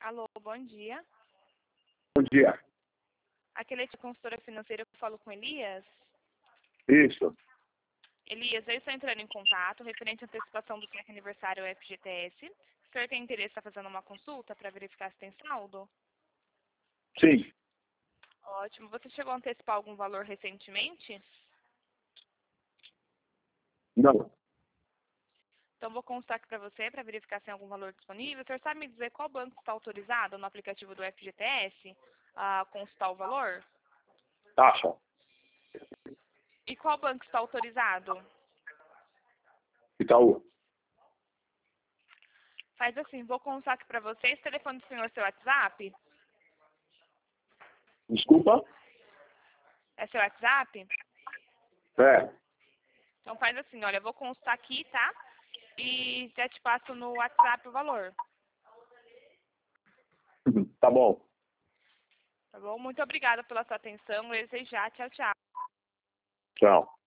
Alô, bom dia. Bom dia. Aqui é a consultora financeira, eu falo com Elias. Isso. Elias, eu estou entrando em contato referente à antecipação do seu aniversário FGTS. O senhor tem interesse em estar fazendo uma consulta para verificar se tem saldo? Sim. Ótimo. Você chegou a antecipar algum valor recentemente? Não. Então, vou constar aqui para você, para verificar se tem algum valor disponível. O senhor sabe me dizer qual banco está autorizado no aplicativo do FGTS a consultar o valor? Taxa. E qual banco está autorizado? Itaú. Faz assim, vou constar aqui para você. Esse telefone do senhor é seu WhatsApp? Desculpa? É seu WhatsApp? É. Então faz assim, olha, eu vou constar aqui, tá? E já te passo no WhatsApp o valor. Tá bom. Tá bom? Muito obrigada pela sua atenção. Eu desejo já. Tchau, tchau. Tchau.